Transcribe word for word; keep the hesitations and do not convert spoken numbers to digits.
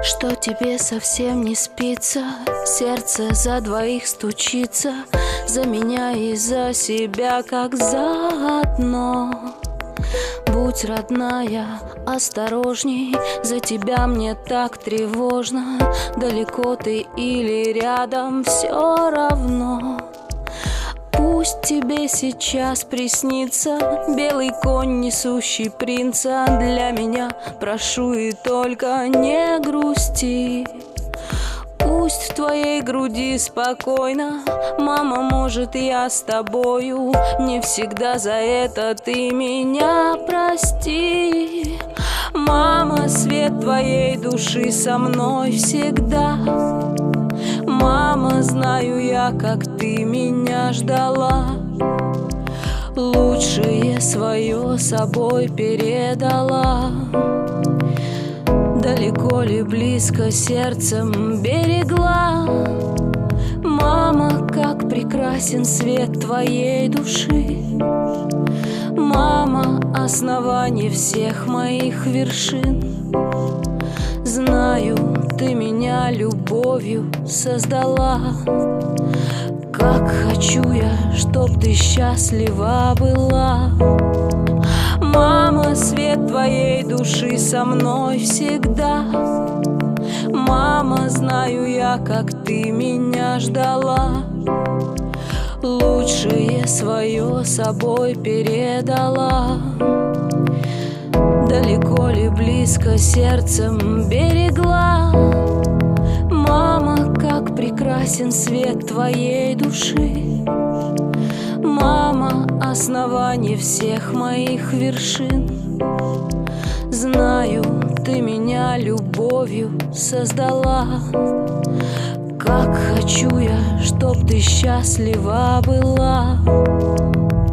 Что тебе совсем не спится, сердце за двоих стучится, за меня и за себя, как заодно. Будь, родная, осторожней, за тебя мне так тревожно. Далеко ты или рядом, все равно. Пусть тебе сейчас приснится белый конь, несущий принца. Для меня прошу и только не грусти. Пусть в твоей груди спокойно, мама, может, я с тобою. Не всегда за это ты меня прости. Мама, свет твоей души со мной всегда. Мама, знаю я, как ты меня ждала. Лучшее свое собой передала. Далеко ли, близко сердцем берегла. Мама, как прекрасен свет твоей души. Мама, основание всех моих вершин. Знаю, ты меня любовью создала. Как хочу я, чтоб ты счастлива была. Мама, свет твоей души со мной всегда. Мама, знаю я, как ты меня ждала. Лучшее свое собой передала. Далеко ли, близко сердцем берегла. Мама, как прекрасен свет твоей души. Мама, основание всех моих вершин. Знаю, ты меня любовью создала. Как хочу я, чтоб ты счастлива была.